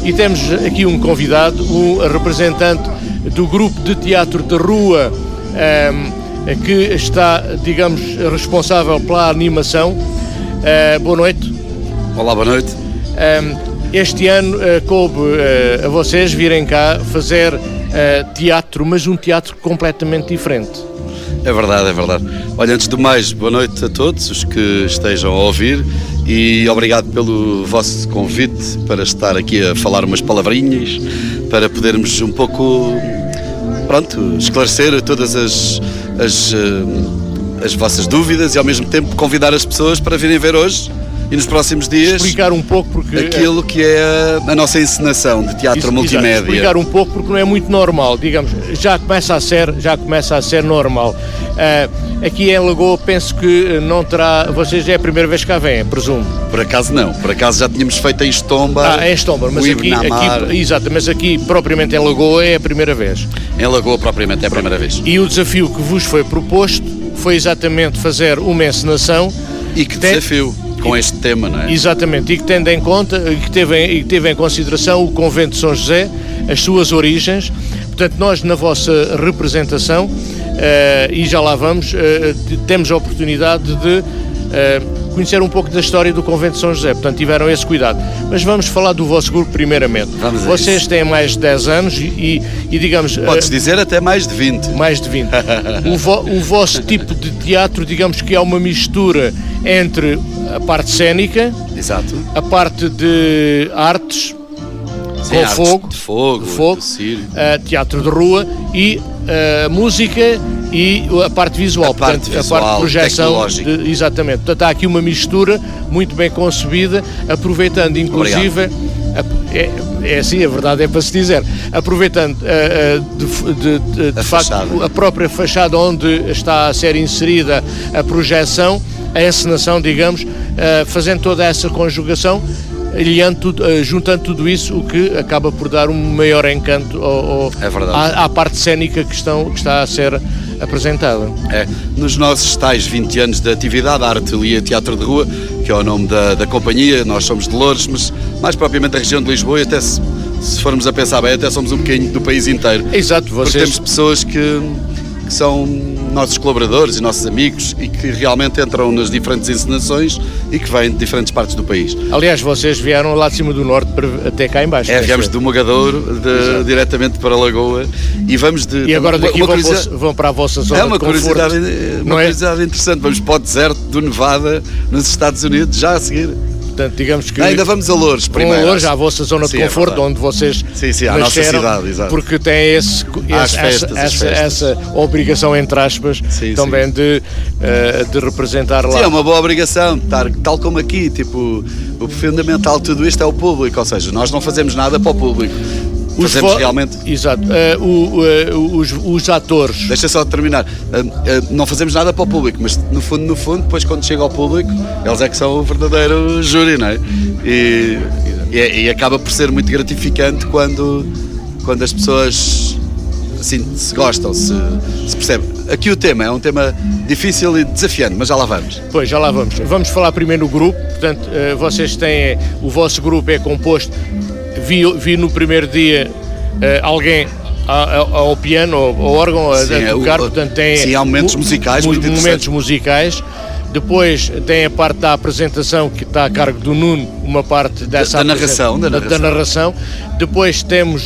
e temos aqui um convidado, um representante do grupo de teatro de rua, que está, digamos, responsável pela animação. Boa noite. Olá, boa noite. Este ano coube a vocês virem cá fazer teatro, mas um teatro completamente diferente. É verdade, é verdade. Olha, antes de mais, boa noite a todos os que estejam a ouvir e obrigado pelo vosso convite para estar aqui a falar umas palavrinhas, para podermos um pouco, esclarecer todas as vossas dúvidas e ao mesmo tempo convidar as pessoas para virem ver hoje e nos próximos dias explicar um pouco porque aquilo que é a nossa encenação de teatro multimédia. Explicar um pouco porque não é muito normal, digamos, já começa a ser normal. Aqui em Lagoa penso que não terá, vocês é a primeira vez que cá vêm, presumo. Por acaso não, por acaso já tínhamos feito em Estomba. Em Estomba, mas aqui exato, mas aqui propriamente em Lagoa é a primeira vez. Em Lagoa propriamente é a primeira vez. E o desafio que vos foi proposto foi exatamente fazer uma encenação. E que desafio! Com este tema, não é? Exatamente, e que tendo em conta, que teve em consideração o Convento de São José, as suas origens. Portanto, nós na vossa representação, e já lá vamos, temos a oportunidade de conhecer um pouco da história do Convento de São José, portanto tiveram esse cuidado. Mas vamos falar do vosso grupo primeiramente. Vocês têm mais de 10 anos e digamos... Podes dizer até mais de 20. Mais de 20. O vosso tipo de teatro, digamos que é uma mistura entre a parte cénica, exato, a parte de artes, sim, com de fogo, teatro de rua e música e a parte visual, a parte de projeção, exatamente. Portanto, há aqui uma mistura muito bem concebida, aproveitando inclusive, é assim, a verdade é para se dizer, aproveitando de facto a própria fachada onde está a ser inserida a projeção, a encenação, digamos, fazendo toda essa conjugação, juntando tudo isso, o que acaba por dar um maior encanto à parte cénica que está a ser apresentada. Nos nossos tais 20 anos de atividade, a Artelia Teatro de Rua, que é o nome da companhia, nós somos de Loures, mas mais propriamente da região de Lisboa, e até se formos a pensar bem, até somos um bocadinho do país inteiro. Exato, porque temos pessoas que são nossos colaboradores e nossos amigos e que realmente entram nas diferentes encenações e que vêm de diferentes partes do país. Aliás, vocês vieram lá de cima do norte até cá em baixo. Viemos do Mogadouro, diretamente para Lagoa e vamos de... E agora daqui vão para a vossa zona de conforto. Uma curiosidade interessante, vamos para o deserto do Nevada, nos Estados Unidos, já a seguir. Portanto, digamos que... Ainda vamos a Loures primeiro. A Loures, à vossa zona de conforto, onde vocês à nossa cidade, exato. Porque tem essa obrigação, entre aspas, também de representar lá. Sim, é uma boa obrigação, tal como aqui, tipo, o fundamental de tudo isto é o público, ou seja, nós não fazemos nada para o público. Fazemos realmente... Exato. Os atores... Deixa só terminar. Não fazemos nada para o público, mas no fundo, depois quando chega ao público, eles é que são o verdadeiro júri, não é? E acaba por ser muito gratificante quando as pessoas assim, se gostam, se percebem. Aqui o tema é um tema difícil e desafiante, mas já lá vamos. Pois, já lá vamos. Vamos falar primeiro do grupo. Portanto, vocês têm... O vosso grupo é composto... Vi no primeiro dia alguém ao piano, ao órgão, a tocar, portanto tem há momentos musicais, momentos musicais. Depois tem a parte da apresentação que está a cargo do Nuno, uma parte dessa da narração. Depois temos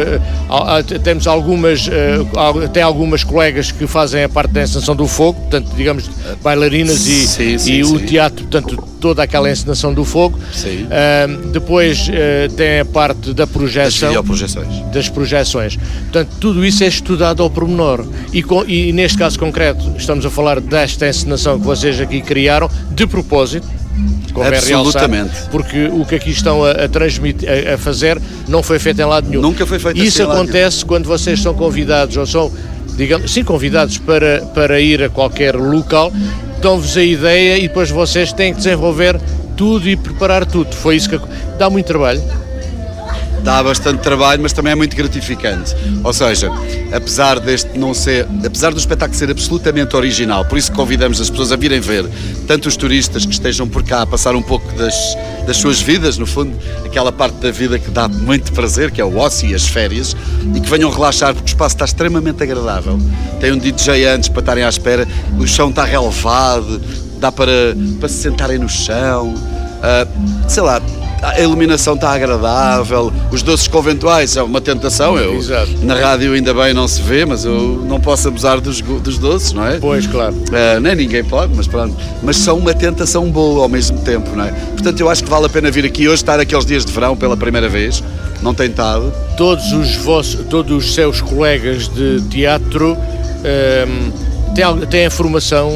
algumas colegas que fazem a parte da encenação do fogo, portanto, digamos, bailarinas e o teatro, portanto, toda aquela encenação do fogo. Depois tem a parte da projeção, das projeções. Portanto, tudo isso é estudado ao pormenor. E neste caso concreto, estamos a falar desta encenação que vocês aqui criaram, de propósito, absolutamente, realçar, porque o que aqui estão a transmitir, a fazer, não foi feito em lado nenhum. Nunca foi feito. Isso acontece quando vocês são convidados, ou são, digamos, convidados para ir a qualquer local, dão-vos a ideia e depois vocês têm que desenvolver tudo e preparar tudo. Foi isso que dá muito trabalho. dá bastante trabalho, mas também é muito gratificante. Ou seja, apesar do espetáculo ser absolutamente original, por isso convidamos as pessoas a virem ver, tanto os turistas que estejam por cá a passar um pouco das suas vidas, no fundo, aquela parte da vida que dá muito prazer, que é o ócio e as férias, e que venham relaxar porque o espaço está extremamente agradável. Tem um DJ antes para estarem à espera, o chão está relevado, dá para se sentarem no chão, sei lá, a iluminação está agradável, os doces conventuais é uma tentação, na rádio ainda bem não se vê, mas eu não posso abusar dos doces, não é? Pois, claro. Nem ninguém pode, mas pronto. Mas são uma tentação boa ao mesmo tempo, não é? Portanto, eu acho que vale a pena vir aqui hoje, estar aqueles dias de verão pela primeira vez, não tem estado. Todos os seus colegas de teatro têm a formação.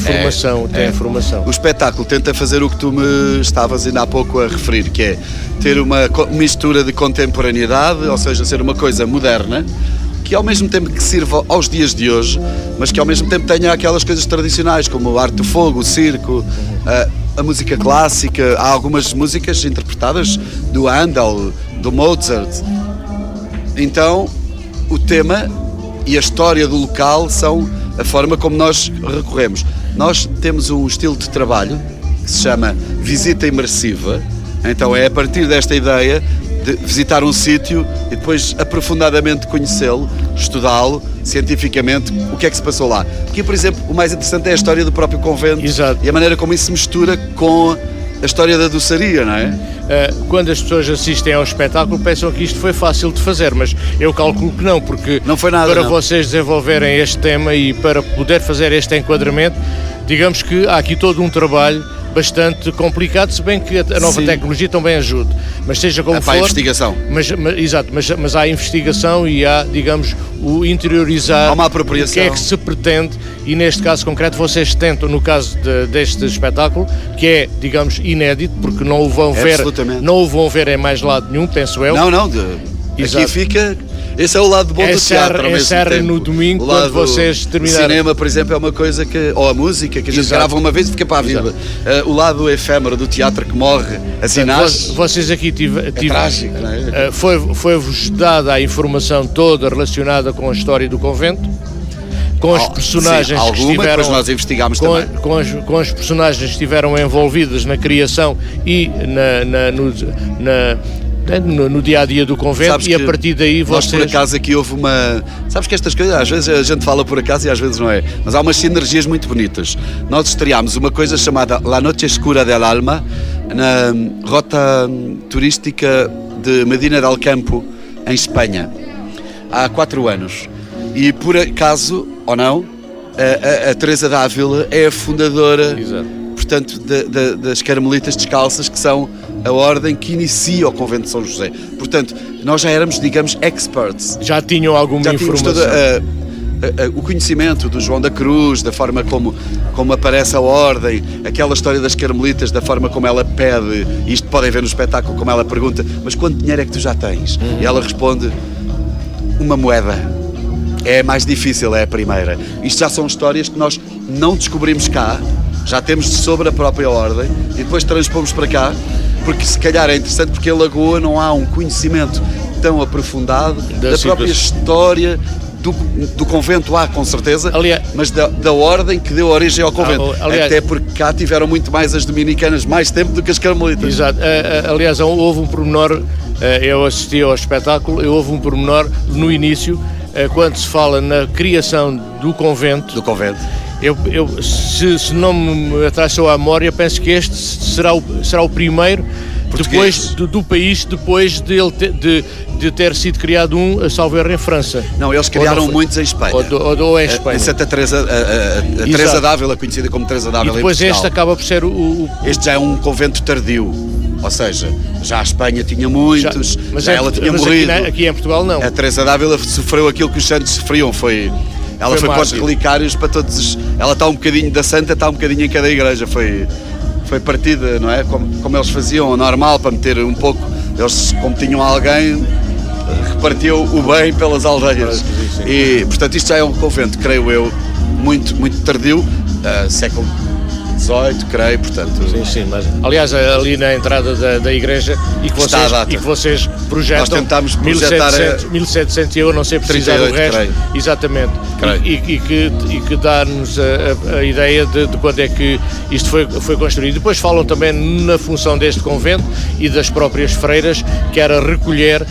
O espetáculo tenta fazer o que tu me estavas ainda há pouco a referir, que é ter uma mistura de contemporaneidade, ou seja, ser uma coisa moderna, que ao mesmo tempo que sirva aos dias de hoje, mas que ao mesmo tempo tenha aquelas coisas tradicionais, como a arte do fogo, o circo, a música clássica. Há algumas músicas interpretadas do Handel, do Mozart. Então, o tema e a história do local são a forma como nós recorremos. Nós temos um estilo de trabalho que se chama visita imersiva. Então é a partir desta ideia de visitar um sítio e depois aprofundadamente conhecê-lo, estudá-lo cientificamente, o que é que se passou lá. Aqui, por exemplo, o mais interessante é a história do próprio convento. Exato. E a maneira como isso se mistura com a história da doçaria, não é? Quando as pessoas assistem ao espetáculo pensam que isto foi fácil de fazer, mas eu calculo que não, porque não foi nada, para vocês desenvolverem este tema e para poder fazer este enquadramento, digamos que há aqui todo um trabalho bastante complicado, se bem que a nova tecnologia também ajuda, mas seja como for... Há investigação. Mas há investigação e há, digamos, o interiorizar, há uma apropriação. O que é que se pretende, e neste caso concreto vocês tentam, no caso deste espetáculo, que é, digamos, inédito, porque não o vão ver em mais lado nenhum, penso eu. Não, aqui fica... Esse é o lado bom do teatro, ao mesmo tempo. No domingo, quando vocês terminarem. O cinema, por exemplo, é uma coisa que... Ou a música, que a gente grava uma vez e fica para a vida. O lado efêmero do teatro que morre, assim nasce. Vocês aqui é trágico, não é? Foi-vos dada a informação toda relacionada com a história do convento? Com os personagens que estiveram... depois nós investigámos também. Com as personagens que estiveram envolvidas na criação e no dia-a-dia do convento. Sabes, e a partir daí nós por acaso aqui houve uma... Sabes que estas coisas, às vezes a gente fala por acaso e às vezes não é, mas há umas sinergias muito bonitas. Nós estreámos uma coisa chamada La Noche Escura del Alma na rota turística de Medina del Campo, em Espanha, há 4 anos. E por acaso, ou não, a Teresa Dávila é a fundadora, portanto, das Carmelitas Descalças, que são a ordem que inicia o convento de São José. Portanto, nós já éramos, digamos, experts. Já tinham alguma informação. O conhecimento do João da Cruz, da forma como aparece a ordem, aquela história das Carmelitas, da forma como ela pede, isto podem ver no espetáculo, como ela pergunta, mas quanto dinheiro é que tu já tens? E ela responde, uma moeda. É mais difícil, é a primeira. Isto já são histórias que nós não descobrimos cá, já temos sobre a própria ordem e depois transpomos para cá, porque se calhar é interessante porque em Lagoa não há um conhecimento tão aprofundado da própria história do convento, há com certeza, mas da ordem que deu origem ao convento. Até porque cá tiveram muito mais as dominicanas mais tempo do que as carmelitas. Exato. Aliás, houve um pormenor, eu assisti ao espetáculo, houve um pormenor no início, quando se fala na criação do convento. Se não me atrasou a memória, penso que este será o primeiro do país, depois de ter sido criado a salvo erro, em França. Não, eles criaram muitos em Espanha. Ou em Espanha. Em Santa Teresa, a Teresa Dávila, conhecida como Teresa Dávila. E depois este acaba por ser Este já é um convento tardio. Ou seja, já a Espanha tinha muitos, ela tinha morrido. Aqui em Portugal não. A Teresa Dávila sofreu aquilo que os santos sofriam, ela foi para os relicários, para todos. Ela está um bocadinho da santa, está um bocadinho em cada igreja. Foi partida, não é? Como eles faziam, normal, para meter um pouco. Eles, como tinham alguém, repartiam o bem pelas aldeias. E, portanto, isto já é um convento, creio eu, muito, muito tardio, século XVIII, creio, portanto... Sim, mas aliás, ali na entrada da igreja, e que vocês projetam... Nós tentámos projetar... 1700, eu não sei precisar 38, o resto. creio. Exatamente. E que dá-nos a ideia de quando é que isto foi construído. Depois falam também na função deste convento e das próprias freiras, que era recolher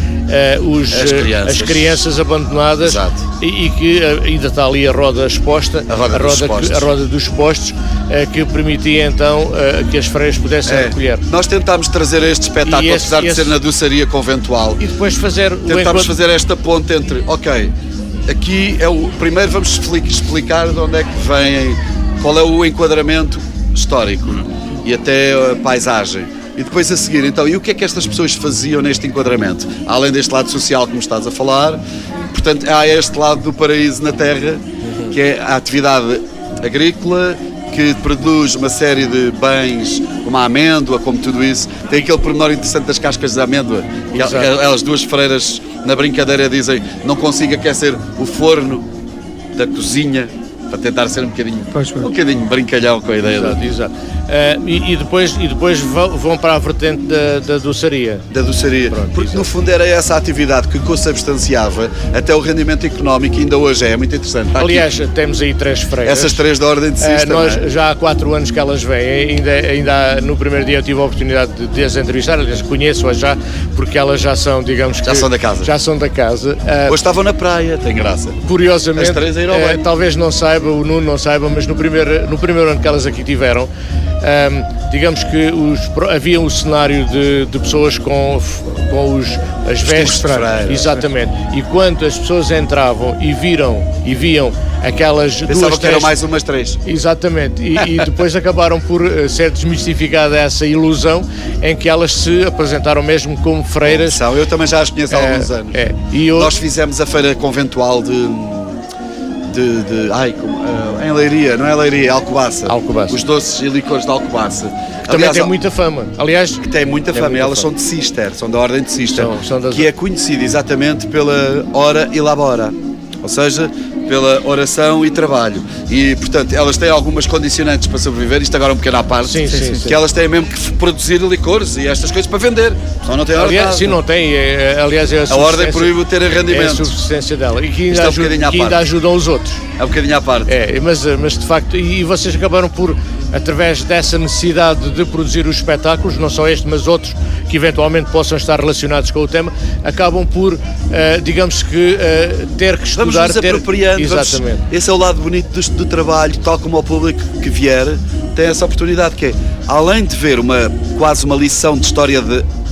as crianças abandonadas. Exato. E que ainda está ali a roda exposta, a roda dos postos, que permitia então que as freiras pudessem recolher. Nós tentámos trazer este espetáculo, apesar de ser na doçaria conventual, e depois tentámos fazer esta ponte entre, aqui é o primeiro, vamos explicar de onde é que vem, qual é o enquadramento histórico e até a paisagem. E depois a seguir, então, e o que é que estas pessoas faziam neste enquadramento? Além deste lado social que me estás a falar, portanto, há este lado do paraíso na terra, que é a atividade agrícola, que produz uma série de bens, como a amêndoa, como tudo isso. Tem aquele pormenor interessante das cascas de amêndoa. Elas duas freiras, na brincadeira, dizem: não consigo aquecer o forno da cozinha, para tentar ser um bocadinho brincalhão com a ideia. Exato. E depois vão para a vertente da doçaria. Da doçaria. Pronto, porque exato. No fundo era essa atividade que consubstanciava até o rendimento económico, ainda hoje é muito interessante. Aliás, temos aí 3 freiras. Essas 3 da ordem de Cis nós já há 4 anos que elas vêm, ainda no primeiro dia eu tive a oportunidade de as entrevistar, aliás, conheço-as já, porque elas já são, digamos que... Já são da casa. Já são da casa. Hoje estavam na praia, tem graça. Curiosamente, as 3 a ir ao banho. Talvez não saiba, o Nuno não saiba, mas no primeiro ano que elas aqui tiveram, digamos que havia um cenário de pessoas com as vestes, exatamente, e quando as pessoas entravam e viam aquelas pensavam que eram mais umas 3. Exatamente, e depois acabaram por ser desmistificada essa ilusão em que elas se apresentaram mesmo como freiras. Eu também já as conheço há alguns anos. Nós fizemos a feira conventual em Leiria, não é Leiria, é Alcobaça. Os doces e licores de Alcobaça. Que também tem muita fama. Aliás, que tem muita fama. Elas são de Cister, são da ordem de Cister, são que é conhecida exatamente pela ora e labora, ou seja, pela oração e trabalho. E, portanto, elas têm algumas condicionantes para sobreviver, isto agora é um pequeno à parte, que elas têm mesmo que produzir licores e estas coisas para vender, senão não tem hora. Sim, não tem, aliás, a ordem proíbe ter rendimento. É a subsistência dela, e que ainda ajudam os outros. É um bocadinho à parte. Mas de facto, e vocês acabaram por, através dessa necessidade de produzir os espetáculos, não só este, mas outros que eventualmente possam estar relacionados com o tema, acabam por, digamos que, ter que estudar... Vamos nos apropriando. Exatamente. Esse é o lado bonito do trabalho, tal como o público que vier tem essa oportunidade, que é, além de ver quase uma lição de história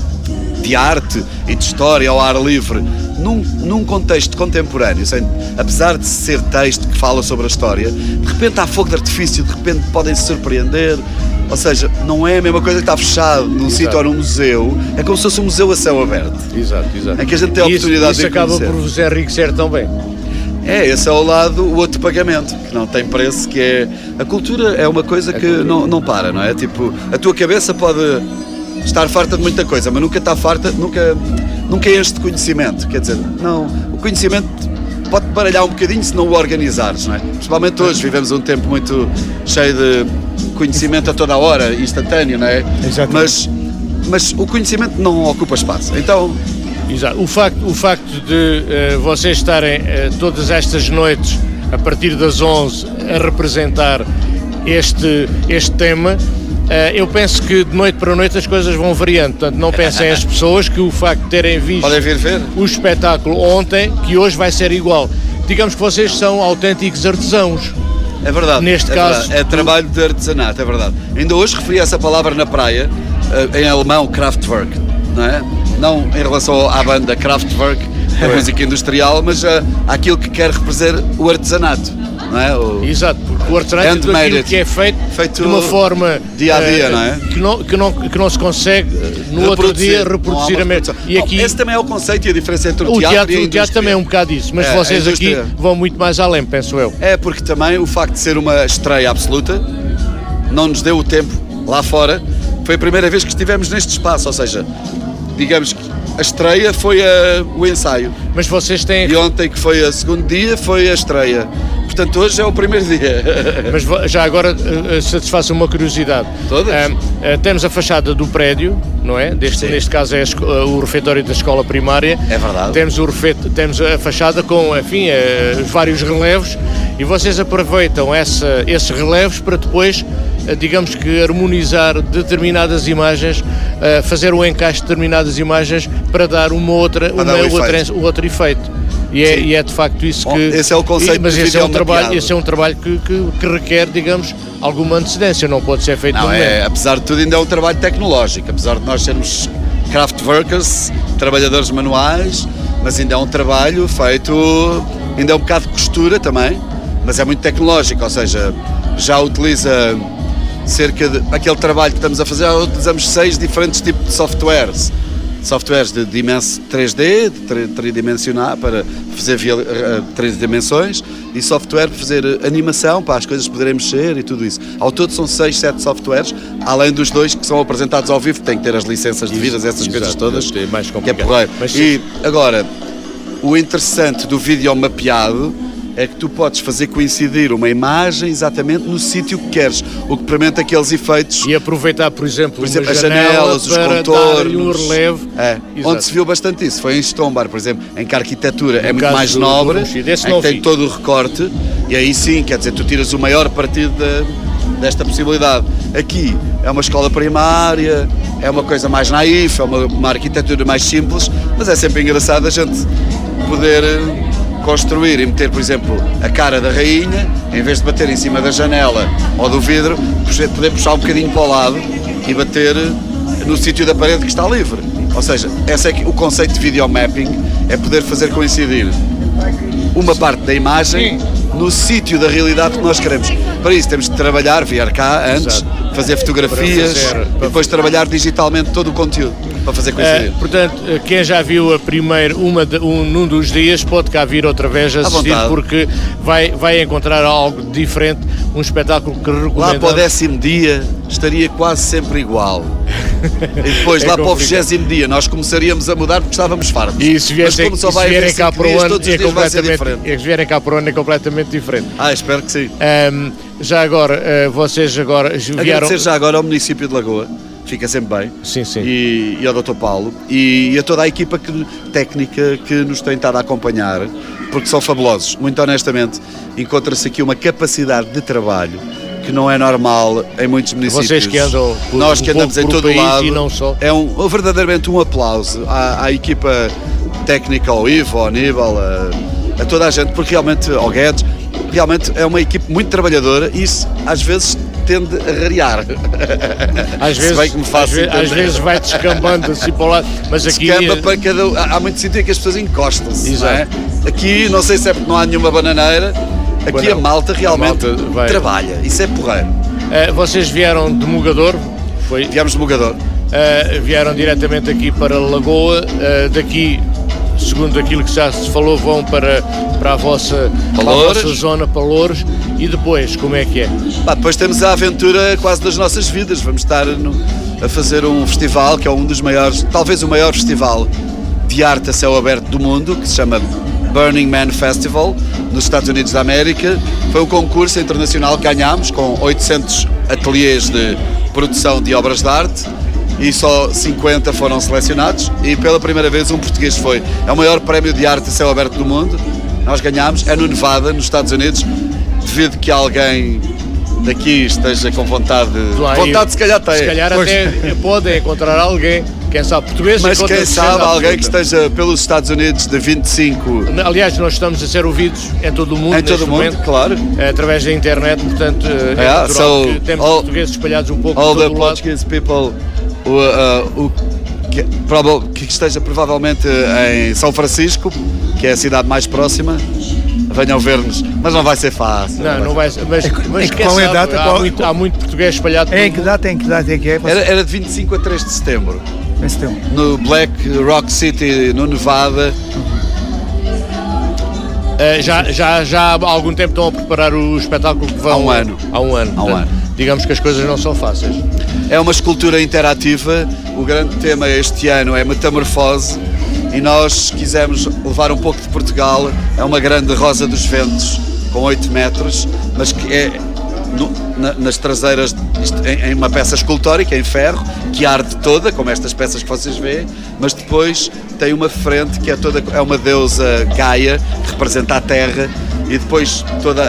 de arte e de história ao ar livre, num contexto contemporâneo, apesar de ser texto que fala sobre a história, de repente há fogo de artifício, de repente podem se surpreender. Ou seja, não é a mesma coisa que está fechado num sítio ou num museu, é como se fosse um museu a céu aberto. Exato. É que a gente tem a oportunidade de conhecer. Isso acaba por vos enriquecer também. Esse é o outro pagamento, que não tem preço, que é... A cultura é uma coisa que não para, não é? Tipo, a tua cabeça pode estar farta de muita coisa, mas nunca está farta, nunca enche de conhecimento. Quer dizer, não, o conhecimento pode baralhar um bocadinho se não o organizares, não é? Principalmente hoje, vivemos um tempo muito cheio de conhecimento a toda a hora, instantâneo, não é? Exatamente. Mas o conhecimento não ocupa espaço, então... Exato. O facto de vocês estarem todas estas noites, a partir das 11, a representar este tema, eu penso que de noite para noite as coisas vão variando. Portanto, não pensem as pessoas que o facto de terem visto o espetáculo ontem, que hoje vai ser igual. Digamos que vocês são autênticos artesãos. É verdade. Neste caso... É trabalho de artesanato, é verdade. Ainda hoje referi essa palavra na praia, em alemão, Kraftwerk, não é? Não em relação à banda Kraftwerk, a música industrial, mas àquilo que quer representar o artesanato, não é? Exato, porque o artesanato é tudo aquilo que é feito de uma forma dia a dia, não é? Que não se consegue no outro dia reproduzir a mesma. Esse também é o conceito e a diferença entre o teatro e a indústria. O teatro também é um bocado isso, mas vocês aqui vão muito mais além, penso eu. É porque também o facto de ser uma estreia absoluta não nos deu o tempo lá fora. Foi a primeira vez que estivemos neste espaço, ou seja, digamos que a estreia foi o ensaio. Mas vocês têm... E ontem, que foi o segundo dia, foi a estreia. portanto hoje é o primeiro dia. Mas já agora satisfaça uma curiosidade. Todas? Temos a fachada do prédio, não é? Neste caso é o refeitório da escola primária. É verdade. Temos a fachada com, enfim, os vários relevos, e vocês aproveitam esses relevos para depois, digamos que, harmonizar determinadas imagens, fazer o encaixe de determinadas imagens para dar outro efeito. E é de facto isso que... Esse é o conceito. Mas esse é um trabalho que requer, digamos, alguma antecedência, não pode ser feito no momento. Apesar de tudo, ainda é um trabalho tecnológico, apesar de nós sermos craft workers, trabalhadores manuais, mas ainda é um trabalho feito, ainda é um bocado de costura também, mas é muito tecnológico, ou seja, já utiliza cerca de... Aquele trabalho que estamos a fazer, já utilizamos 6 diferentes tipos de softwares de dimensão 3D, tridimensional, para fazer 3 dimensões, e software para fazer animação, para as coisas poderem mexer e tudo isso. Ao todo são 6, 7 softwares, além dos 2 que são apresentados ao vivo, que têm que ter as licenças devidas, essas coisas todas, é mais que é porreiro. E agora, o interessante do vídeo mapeado é que tu podes fazer coincidir uma imagem exatamente no sítio que queres, o que permite aqueles efeitos. E aproveitar, por exemplo as janelas, os contornos. Um relevo. Onde se viu bastante isso foi em Stombar, por exemplo, em que a arquitetura é muito mais nobre, em que tem todo o recorte, e aí sim, quer dizer, tu tiras o maior partido desta possibilidade. Aqui é uma escola primária, é uma coisa mais naif, é uma arquitetura mais simples, mas é sempre engraçado a gente poder construir e meter, por exemplo, a cara da rainha, em vez de bater em cima da janela ou do vidro, poder puxar um bocadinho para o lado e bater no sítio da parede que está livre. Ou seja, esse é o conceito de videomapping, é poder fazer coincidir uma parte da imagem no sítio da realidade que nós queremos. Para isso temos de trabalhar, vir cá antes, fazer fotografias e depois trabalhar digitalmente todo o conteúdo para fazer coincidir. Portanto, quem já viu a primeira, num dos dias, pode cá vir outra vez assistir, porque vai encontrar algo diferente, um espetáculo que recomendo. Lá para o 10º dia estaria quase sempre igual. E depois lá para o 20º dia nós começaríamos a mudar porque estávamos fartos. E se vierem cá para o ano é completamente diferente. Espero que sim. Já agora, vocês vieram... Agradecer já agora ao município de Lagoa, fica sempre bem. Sim. E ao Dr. Paulo e a toda a equipa técnica que nos tem estado a acompanhar, porque são fabulosos. Muito honestamente, encontra-se aqui uma capacidade de trabalho que não é normal em muitos municípios. Vocês que andam nós que andamos em todo o lado, e não só. É verdadeiramente um aplauso à equipa técnica, ao Ivo, ao Aníbal, a toda a gente, porque realmente, ao Guedes, realmente é uma equipe muito trabalhadora e isso às vezes tende a rarear. Às vezes vai descambando assim para o lado, mas aqui... Descamba para cada... Há muito sítio em que as pessoas encostam-se, não é? Aqui, não sei se é porque não há nenhuma bananeira, aqui a malta realmente trabalha, isso é porreiro. Vocês vieram de Mogador? Viemos de Mogador. Vieram diretamente aqui para Lagoa, daqui, segundo aquilo que já se falou, vão para a vossa zona, para Louros, e depois, como é que é? Depois temos a aventura quase das nossas vidas, vamos estar a fazer um festival que é um dos maiores, talvez o maior festival de arte a céu aberto do mundo, que se chama Burning Man Festival, nos Estados Unidos da América. Foi um concurso internacional que ganhámos, com 800 ateliês de produção de obras de arte, e só 50 foram selecionados, e pela primeira vez um português foi. É o maior prémio de arte a céu aberto do mundo, nós ganhámos, é no Nevada, nos Estados Unidos. Devido que alguém daqui esteja com vontade se calhar tem. Se calhar até podem encontrar alguém, quem sabe português. Mas quem sabe alguém que esteja pelos Estados Unidos de 25... Aliás, nós estamos a ser ouvidos em todo o mundo. Em todo o mundo, momento, claro. Através da internet, portanto, é natural que temos portugueses espalhados um pouco all por todo the Portuguese people que esteja provavelmente em São Francisco, que é a cidade mais próxima, venham ver-nos, mas não vai ser fácil. Não vai ser, mas qual é a data? Há muito português espalhado. Em que data é que é? Era de 25 a 3 de setembro. Em setembro. No Black Rock City, no Nevada. Já há algum tempo estão a preparar o espetáculo que vão... Há um ano. Digamos que as coisas não são fáceis. É uma escultura interativa, o grande tema este ano é metamorfose, e nós quisemos levar um pouco de Portugal a uma grande rosa dos ventos, com 8 metros, mas que é nas traseiras, em uma peça escultórica, em ferro, que arde toda, como estas peças que vocês veem, mas depois tem uma frente que é uma deusa Gaia, que representa a terra, e depois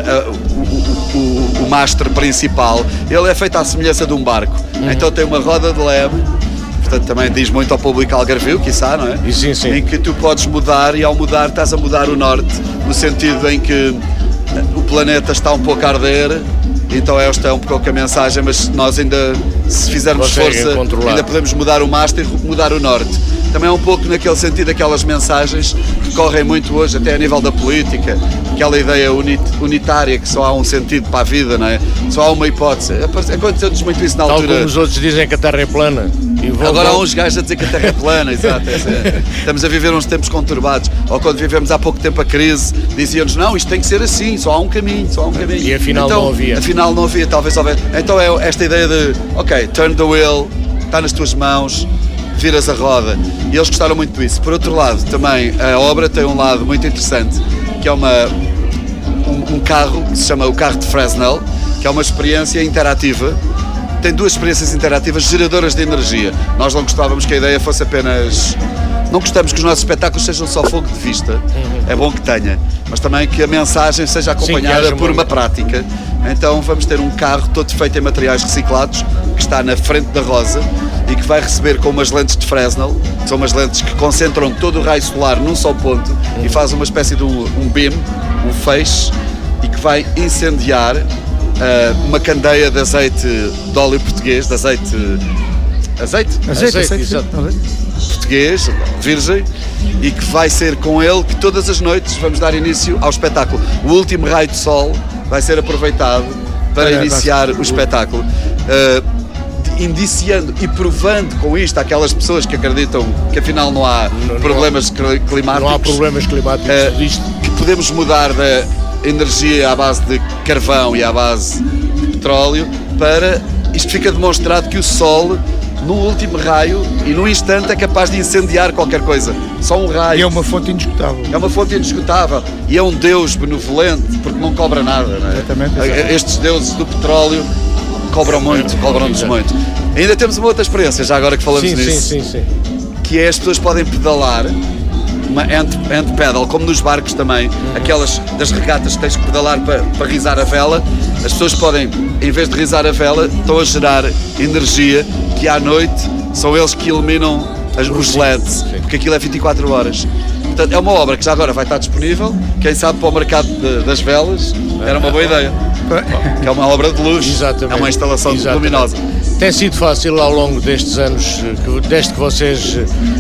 o mastro principal, ele é feito à semelhança de um barco. Então tem uma roda de leme, portanto também diz muito ao público algarvio, quiçá, não é? Sim, sim. Em que tu podes mudar, e ao mudar estás a mudar o norte, no sentido em que o planeta está um pouco a arder. Então esta é um pouco a mensagem, mas nós ainda, se fizermos força, ainda podemos mudar o mastro e mudar o norte. Também é um pouco naquele sentido, aquelas mensagens que correm muito hoje, até a nível da política, aquela ideia unitária, que só há um sentido para a vida, não é? Só há uma hipótese. Aconteceu-nos muito isso na altura. Tal como os outros dizem que a Terra é plana. Agora há uns gajos a dizer que a Terra é plana, exato. Estamos a viver uns tempos conturbados. Ou quando vivemos há pouco tempo a crise, diziam-nos, não, isto tem que ser assim, só há um caminho, só há um caminho. E afinal então, não havia. Afinal não havia, talvez houvesse. Então é esta ideia de, ok, turn the wheel, está nas tuas mãos, viras a roda. E eles gostaram muito disso. Por outro lado, também a obra tem um lado muito interessante, que é um carro que se chama o carro de Fresnel, que é uma experiência interativa. Tem 2 experiências interativas geradoras de energia. Nós não gostávamos que a ideia fosse apenas... Não gostamos que os nossos espetáculos sejam só fogo de vista. É bom que tenha. Mas também que a mensagem seja acompanhada por uma prática. Então vamos ter um carro todo feito em materiais reciclados, que está na frente da rosa e que vai receber com umas lentes de Fresnel, que são umas lentes que concentram todo o raio solar num só ponto e faz uma espécie de um beam, um feixe, e que vai incendiar uma candeia de azeite de óleo português, de azeite português, virgem, e que vai ser com ele que todas as noites vamos dar início ao espetáculo. O último raio de sol vai ser aproveitado para iniciar o espetáculo, indiciando e provando com isto aquelas pessoas que acreditam que afinal não há problemas climáticos. Não há problemas climáticos que podemos mudar da energia à base de carvão e à base de petróleo para... Isto fica demonstrado que o Sol, no último raio e num instante, é capaz de incendiar qualquer coisa. Só um raio. E é uma fonte indiscutável. É uma fonte indiscutável. E é um Deus benevolente, porque não cobra nada, não é? Exatamente. Estes deuses do petróleo cobram muito, cobram-nos muito. Ainda temos uma outra experiência, já agora que falamos nisso. Sim. Que é as pessoas podem pedalar, uma hand pedal, como nos barcos também, aquelas das regatas que tens que pedalar para rizar a vela. As pessoas podem, em vez de rizar a vela, estão a gerar energia que à noite são eles que iluminam os LEDs, porque aquilo é 24 horas. Portanto, é uma obra que já agora vai estar disponível, quem sabe para o mercado das velas, era uma boa ideia. Que é uma obra de luz, é uma instalação luminosa. Tem sido fácil ao longo destes anos, desde que vocês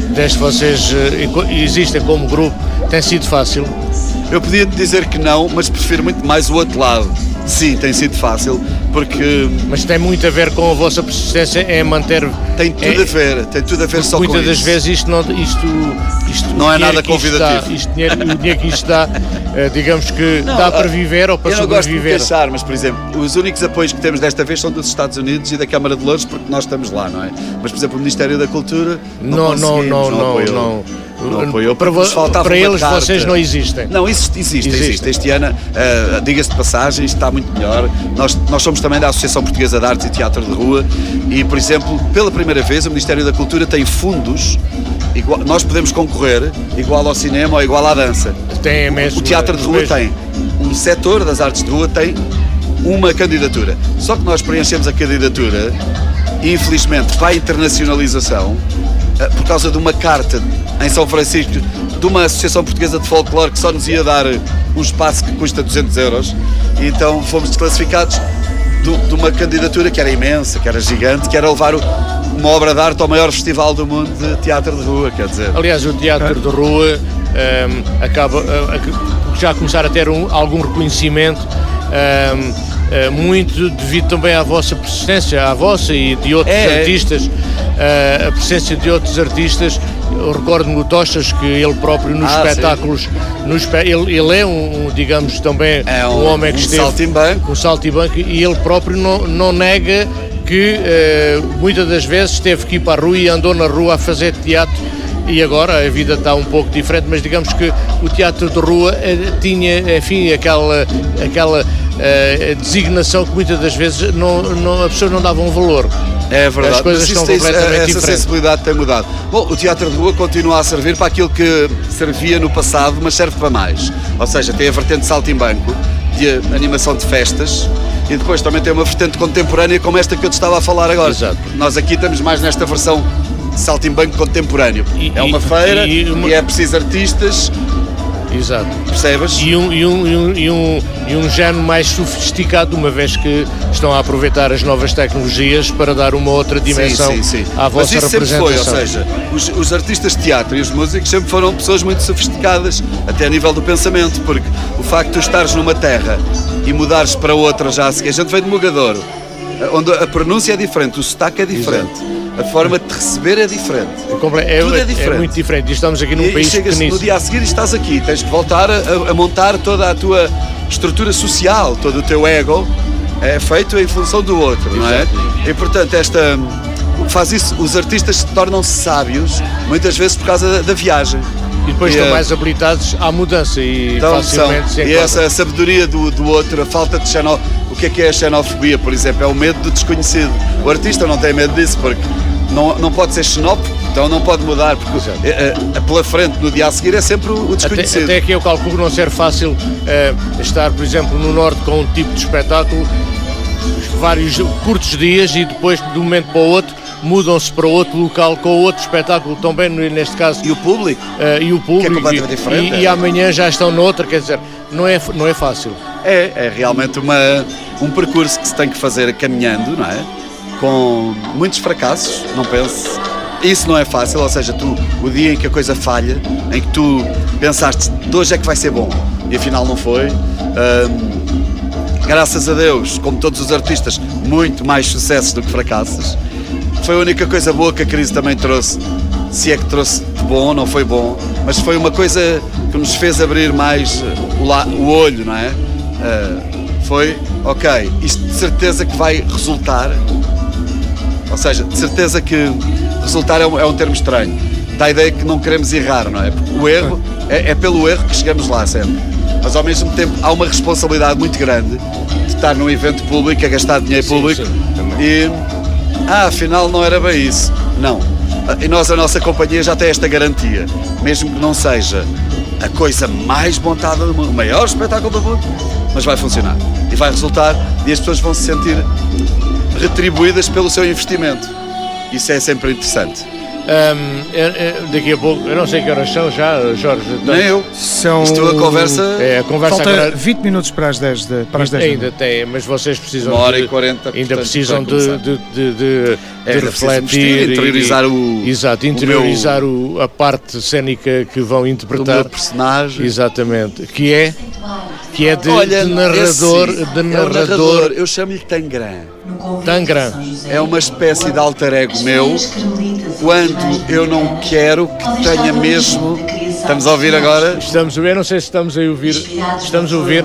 existem como grupo, tem sido fácil? Eu podia dizer que não, mas prefiro muito mais o outro lado. Sim, tem sido fácil, porque... Mas tem muito a ver com a vossa persistência em manter... Tem tudo a ver só com isso. Muitas das vezes isto não é nada convidativo. O dinheiro que isto dá, digamos que não, dá para viver ou para sobreviver. Eu não gosto de queixar, mas, por exemplo, os únicos apoios que temos desta vez são dos Estados Unidos e da Câmara de Louros, porque nós estamos lá, não é? Mas, por exemplo, o Ministério da Cultura não apoiou. Para eles vocês não existem. Não, existe. Este ano, diga-se de passagem, isto está muito melhor. Nós somos também da Associação Portuguesa de Artes e Teatro de Rua e, por exemplo, pela primeira vez o Ministério da Cultura tem fundos, nós podemos concorrer igual ao cinema ou igual à dança. Tem mesmo, o Teatro de Rua tem. Um setor das artes de rua tem uma candidatura. Só que nós preenchemos a candidatura, infelizmente, para a internacionalização, por causa de uma carta em São Francisco de uma Associação Portuguesa de Folclore que só nos ia dar um espaço que custa 200 euros. E então fomos desclassificados de uma candidatura que era imensa, que era gigante, que era levar uma obra de arte ao maior festival do mundo de teatro de rua, quer dizer. Aliás, o teatro de rua acaba já começar a ter algum reconhecimento, muito devido também à vossa persistência, à vossa e de outros artistas, a presença de outros artistas. Eu recordo-me do Tochas, que ele próprio nos espetáculos, ele é digamos também um homem que esteve com saltimbanco, e ele próprio não nega que muitas das vezes teve que ir para a rua e andou na rua a fazer teatro e agora a vida está um pouco diferente, mas digamos que o teatro de rua tinha, enfim, aquela designação que muitas das vezes a pessoa não dava um valor. É verdade, as coisas estão completamente essa diferentes. sensibilidade tem mudado. Bom, o teatro de rua continua a servir para aquilo que servia no passado, mas serve para mais. Ou seja, tem a vertente saltimbanco, de animação de festas, e depois também tem uma vertente contemporânea como esta que eu te estava a falar agora. Exato. Nós aqui estamos mais nesta versão saltimbanco contemporâneo. É uma feira e é preciso artistas. Exato. Percebes? E um género mais sofisticado, uma vez que estão a aproveitar as novas tecnologias para dar uma outra dimensão à vossa Mas isso representação. sempre foi, ou seja, os artistas de teatro e os músicos sempre foram pessoas muito sofisticadas, até a nível do pensamento, porque o facto de tu estares numa terra e mudares para outra já a seguir, a gente vem de Mogadouro, onde a pronúncia é diferente, o sotaque é diferente. Exato. A forma de te receber é diferente. Tudo é diferente. É muito diferente. E estamos aqui num país pequeníssimo. No dia a seguir estás aqui, tens que voltar a montar toda a tua estrutura social, todo o teu ego é feito em função do outro, não é? E portanto o que faz isso, os artistas tornam-se sábios muitas vezes por causa da viagem. E depois estão mais habilitados à mudança e então, facilmente se enquadram. E essa sabedoria do outro, a falta de xenofobia. O que é a xenofobia, por exemplo? É o medo do desconhecido. O artista não tem medo disso porque não pode ser xenófobo, então não pode mudar, porque pela frente no dia a seguir é sempre o desconhecido. Até que eu calculo não ser fácil estar, por exemplo, no Norte com um tipo de espetáculo, vários curtos dias e depois de um momento para o outro mudam-se para outro local com outro espetáculo também, neste caso. E o público? E o público. Que é completamente diferente. E amanhã já estão noutra, quer dizer, não é fácil. É realmente um percurso que se tem que fazer caminhando, não é? Com muitos fracassos, não pense. Isso não é fácil, ou seja, o dia em que a coisa falha, em que tu pensaste de hoje é que vai ser bom e afinal não foi. Graças a Deus, como todos os artistas, muito mais sucessos do que fracassos. Foi a única coisa boa que a crise também trouxe, se é que trouxe de bom, não foi bom, mas foi uma coisa que nos fez abrir mais o olho, não é? Foi, ok, isto de certeza que vai resultar, ou seja, de certeza que resultar é um termo estranho, dá a ideia que não queremos errar, não é? Porque o erro, é pelo erro que chegamos lá sempre, mas ao mesmo tempo há uma responsabilidade muito grande de estar num evento público, a gastar dinheiro público e, afinal não era bem isso, não. E a nossa companhia já tem esta garantia, mesmo que não seja a coisa mais montada do mundo, o maior espetáculo do mundo, mas vai funcionar e vai resultar e as pessoas vão se sentir retribuídas pelo seu investimento. Isso é sempre interessante. Daqui a pouco, eu não sei que horas são já, Jorge. Nem eu. Isto a conversa. A conversa falta agora... 20 minutos para as 10 Ainda tem, mas vocês precisam. 1h40. Ainda precisam de refletir. Interiorizar interiorizar a parte cênica que vão interpretar. O meu personagem. Exatamente. Que é de narrador. Eu chamo-lhe Tangram. Tangram. É uma espécie de alter ego meu, quando eu não quero que tenha mesmo... Estamos a ouvir agora? Estamos a ver, não sei se estamos a ouvir. Estamos a ouvir.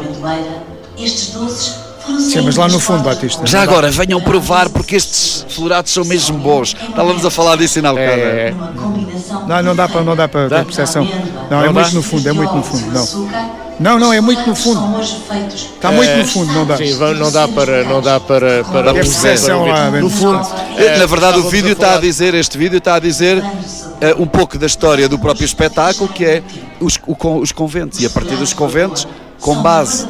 Sim, mas lá no fundo, Batista. Já agora, venham provar porque estes florados são mesmo bons. Estávamos a falar disso na bocada. Não dá para ter percepção. Não, é muito no fundo, Não, é muito no fundo. Está muito no fundo, não dá. Sim, não dá para a percepção lá. No fundo, na verdade, este vídeo está a dizer um pouco da história do próprio espetáculo, que é os conventos. E a partir dos conventos, com base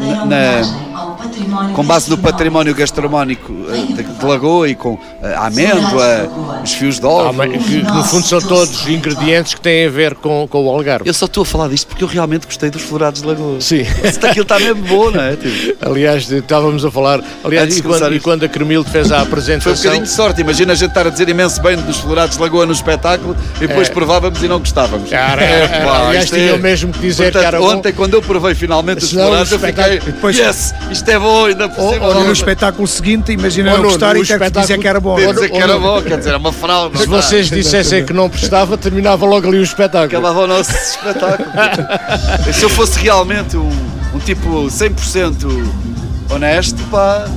no património gastronómico de Lagoa e com a amêndoa, os fios de ovo. Que no fundo são todos ingredientes que têm a ver com o Algarve. Eu só estou a falar disto porque eu realmente gostei dos florados de Lagoa. Sim. Aquilo está mesmo bom, não é? Aliás, estávamos a falar. Aliás, e quando a Cremilde fez a apresentação. Foi um bocadinho de sorte. Imagina a gente estar a dizer imenso bem dos florados de Lagoa no espetáculo e depois provávamos e não gostávamos. Aliás, tinha mesmo que dizer. Portanto, que era bom. Ontem, quando eu provei finalmente os florados, eu fiquei. Depois, isto é bom, ainda por cima. Ou no espetáculo seguinte, imagina eu gostar e ter que dizer que era bom. Dizer que era bom, quer dizer, é uma fraude. Se vocês dissessem que não prestava, terminava logo ali o espetáculo. Acabava o nosso espetáculo. Se eu fosse realmente um tipo 100% honesto, pá,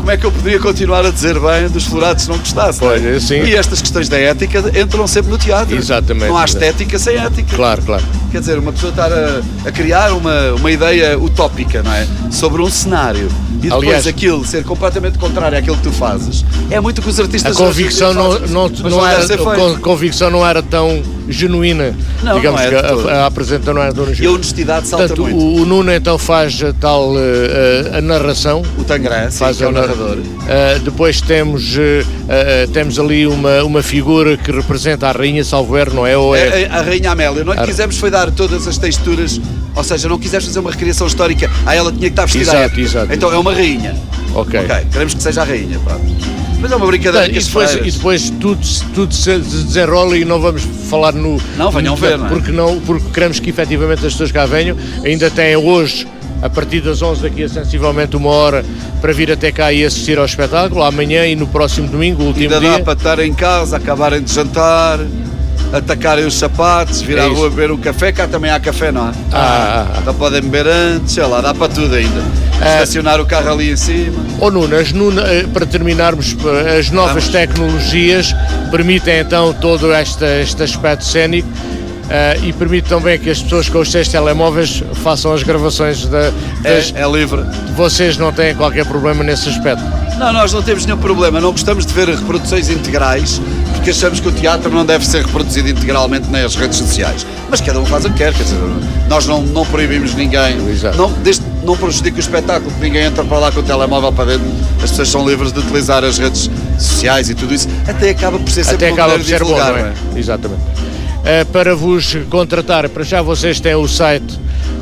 como é que eu poderia continuar a dizer bem dos Florados se não gostasse? Pois, não é? sim. E estas questões da ética entram sempre no teatro. Exatamente. Não há estética sem ética. Claro. Quer dizer, uma pessoa estar a criar uma ideia utópica, não é? Sobre um cenário e depois aliás, aquilo ser completamente contrário àquilo que tu fazes, é muito que os artistas... A convicção convicção não era tão genuína. Não, digamos não é que a apresentação não era tão genuína. E a honestidade salta. Portanto, muito. O Nuno então faz a tal a narração. O Tangrã, faz que é o narrador. Depois temos ali uma figura que representa a rainha, salvo erro, não é? Ou é... A rainha Amélia. Não lhe quisemos foi dar todas as texturas, ou seja, não quisemos fazer uma recriação histórica. Ela tinha que estar vestida. Exato. Então é uma rainha. Ok. Queremos que seja a rainha, pronto. Mas é uma brincadeira que e depois tudo se desenrola e não vamos falar no... Não, venham ver, não é? Porque queremos que efetivamente as pessoas cá venham. Ainda têm hoje, a partir das 11 daqui a sensivelmente 1 hora, para vir até cá e assistir ao espetáculo. Amanhã e no próximo domingo, o último dia. Ainda dá para estar em casa, acabarem de jantar, atacarem os sapatos, vir à rua beber um café. Cá também há café, não é? Então podem beber antes, sei lá, dá para tudo ainda. Estacionar o carro ali em cima. Nuno, para terminarmos, as novas tecnologias permitem então todo este aspecto cénico e permite também que as pessoas com os seus telemóveis façam as gravações é livre. Vocês não têm qualquer problema nesse aspecto? Não, nós não temos nenhum problema. Não gostamos de ver reproduções integrais porque achamos que o teatro não deve ser reproduzido integralmente nas redes sociais. Mas cada um faz o que quer dizer, nós não proibimos ninguém. Não prejudica o espetáculo, que ninguém entra para lá com o telemóvel para dentro. As pessoas são livres de utilizar as redes sociais e tudo isso. Até acaba por ser sempre uma maneira de divulgar, não é? Exatamente. Para vos contratar, para já vocês têm o site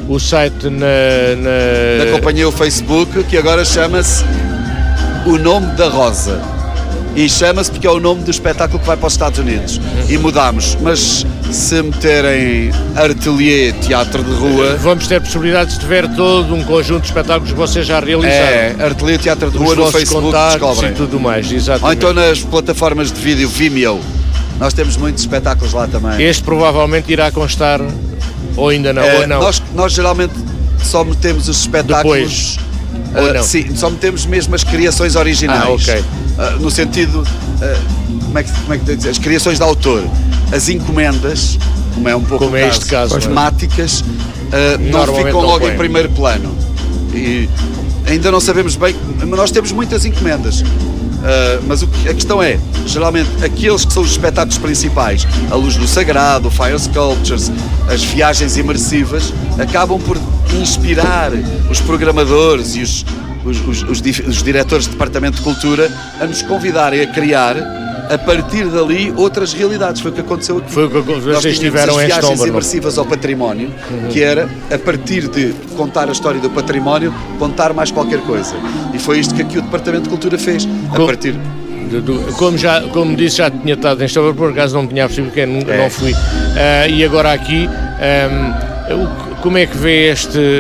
da companhia, o Facebook, que agora chama-se O Nome da Rosa. E chama-se porque é o nome do espetáculo que vai para os Estados Unidos. E mudámos, mas se meterem Atelier Teatro de Rua... Vamos ter possibilidades de ver todo um conjunto de espetáculos que vocês já realizaram. Atelier Teatro de Rua no Facebook, descobrem. E tudo mais, exatamente. Ou então nas plataformas de vídeo Vimeo. Nós temos muitos espetáculos lá também. Este provavelmente irá constar, ou ainda não, ou não. Nós geralmente só metemos os espetáculos... Depois. Sim, só metemos mesmo as criações originais. Ok. No sentido, como é que dizer? As criações de autor, as encomendas, como é um pouco como este caso, temáticas, não ficam logo em primeiro plano. E ainda não sabemos bem, mas nós temos muitas encomendas. Mas a questão é, geralmente, aqueles que são os espetáculos principais, a Luz do Sagrado, o Fire Sculptures, as viagens imersivas, acabam por inspirar os programadores e os diretores de departamento de cultura a nos convidarem a criar, a partir dali, outras realidades. Foi o que aconteceu aqui. Foi o que vocês tiveram as em viagens Estómago, imersivas ao património, que era, a partir de contar a história do património, contar mais qualquer coisa. E foi isto que aqui o Departamento de Cultura fez. A partir... Como disse, já tinha estado em Estómago, por acaso não tinha percebido, porque não fui. E agora aqui, como é que vê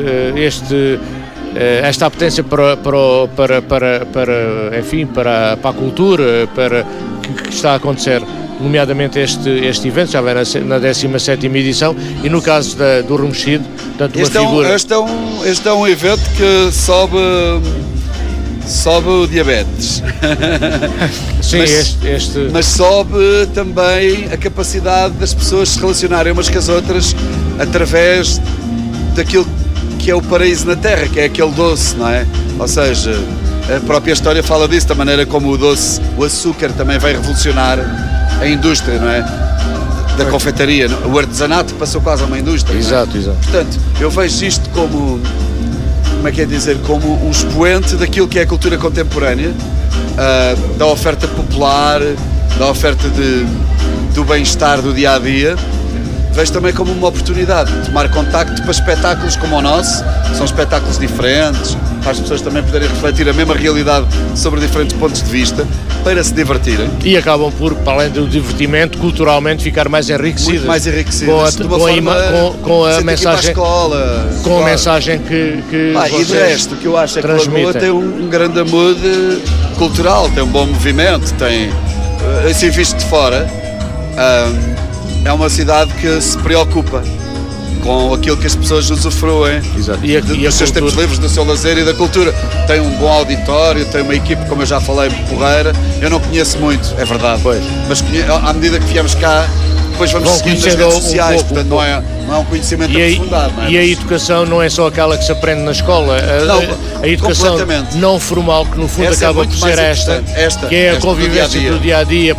esta apetência para a cultura, para que está a acontecer, nomeadamente este evento, já vai na 17ª edição, e no caso do Remexido, portanto, uma figura... Este é um evento que sobe o diabetes. Sim, mas sobe também a capacidade das pessoas se relacionarem umas com as outras através daquilo que é o paraíso na Terra, que é aquele doce, não é? Ou seja, a própria história fala disso, da maneira como o açúcar também vai revolucionar a indústria, não é? Da confeitaria, o artesanato passou quase a uma indústria. Exato. Portanto, eu vejo isto como um expoente daquilo que é a cultura contemporânea, da oferta popular, da oferta do bem-estar do dia-a-dia. Vejo também como uma oportunidade de tomar contacto para espetáculos como o nosso, que são espetáculos diferentes, para as pessoas também poderem refletir a mesma realidade sobre diferentes pontos de vista, para se divertirem. E acabam por, para além do divertimento, culturalmente ficar mais enriquecidas. Muito mais enriquecidas. Com a mensagem, escola, com a mensagem que e de resto, o que eu acho é que a Lagoa tem um grande mood cultural, tem um bom movimento, tem, assim visto de fora, é uma cidade que se preocupa com aquilo que as pessoas usufruem. Exato. Dos seus tempos livres, do seu lazer e da cultura. Tem um bom auditório, tem uma equipe, como eu já falei, porreira. Eu não conheço muito, é verdade, mas à medida que viemos cá, depois vamos seguindo nas redes sociais, portanto não é um conhecimento aprofundado. E a educação não é só aquela que se aprende na escola, a educação não formal, que no fundo acaba por ser esta, que é a convivência do dia-a-dia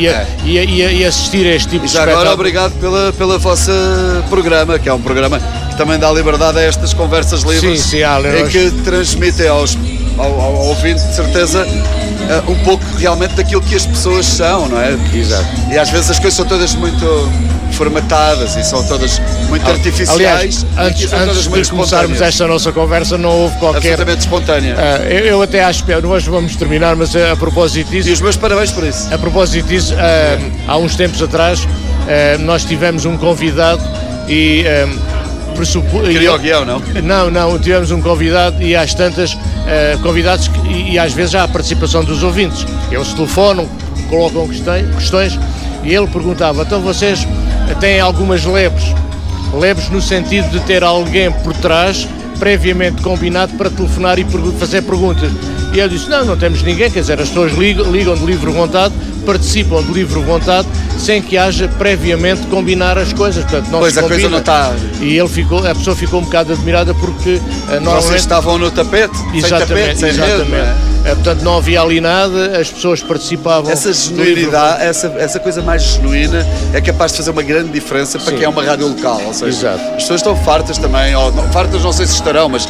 e assistir a este tipo de espetáculo. Agora obrigado pelo vosso programa, que é um programa que também dá liberdade a estas conversas livres e que transmitem ao ouvinte, de certeza, um pouco realmente daquilo que as pessoas são, não é? Exato. E às vezes as coisas são todas muito formatadas e são todas muito artificiais. Aliás, antes de começarmos esta nossa conversa, não houve qualquer... Absolutamente espontânea. Eu até acho que nós vamos terminar, mas a propósito disso... E os meus parabéns por isso. A propósito disso, há uns tempos atrás, nós tivemos um convidado e... Criou o guião, não? Não, tivemos um convidado e às tantas convidados e às vezes há a participação dos ouvintes. Eles telefonam, colocam questões e ele perguntava, então vocês têm algumas lebres no sentido de ter alguém por trás previamente combinado para telefonar e fazer perguntas. E ele disse, não temos ninguém, quer dizer, as pessoas ligam de livre vontade, participam de livre vontade, sem que haja previamente combinar as coisas. Portanto, não pois se a coisa não está... E a pessoa ficou um bocado admirada porque... Vocês estavam no tapete? Exatamente, sem exatamente. Medo, portanto, não havia ali nada, as pessoas participavam... Essa genuinidade, essa coisa mais genuína é capaz de fazer uma grande diferença para quem é uma rádio local. Ou seja, as pessoas estão fartas também, fartas não sei se estarão, mas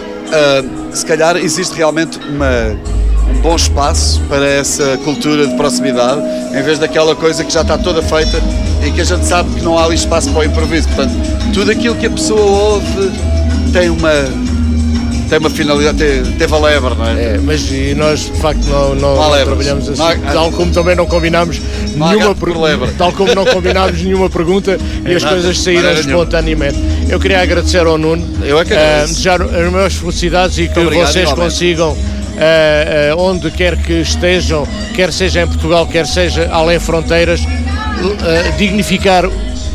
se calhar existe realmente um bom espaço para essa cultura de proximidade, em vez daquela coisa que já está toda feita e que a gente sabe que não há ali espaço para o improviso. Portanto, tudo aquilo que a pessoa ouve tem uma finalidade, teve a lebre, não é? Mas e nós de facto não trabalhamos assim, tal como também não combinámos nenhuma pergunta e as coisas saíram espontaneamente. Eu queria agradecer ao Nuno, desejar as minhas felicidades e que vocês consigam, onde quer que estejam, quer seja em Portugal, quer seja além fronteiras, dignificar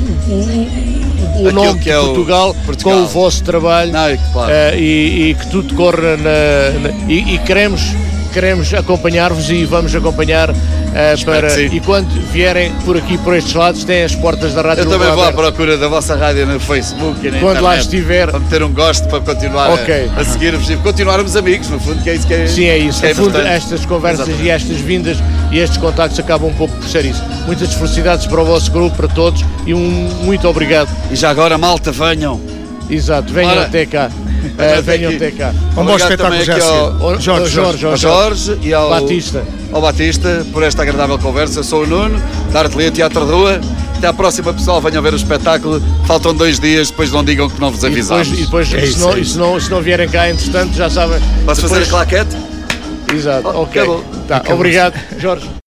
o nome de Portugal com o vosso trabalho. Claro. E que tudo corra e queremos acompanhar-vos e vamos acompanhar e quando vierem por aqui, por estes lados, têm as portas da rádio. Eu também vou à procura da vossa rádio no Facebook e na quando internet, lá estiver, para meter um gosto, para continuar a seguir-vos e continuarmos amigos, no fundo, que é isso que é. Sim, é isso. No fundo, estas conversas e estas vindas e estes contactos acabam um pouco por ser isso. Muitas felicidades para o vosso grupo, para todos, e muito obrigado. E já agora, malta, venham. Exato, venham até cá. Venham até cá. Um bom espetáculo já ao Jorge e ao Batista por esta agradável conversa. Eu sou o Nuno, da Artelia Teatro de Rua. Até à próxima, pessoal. Venham ver o espetáculo. Faltam 2 dias, depois não digam que não vos avisámos. E depois se não vierem cá, entretanto, já sabem. Posso fazer a claquete? Exato, ok. Acabou. Obrigado, Jorge.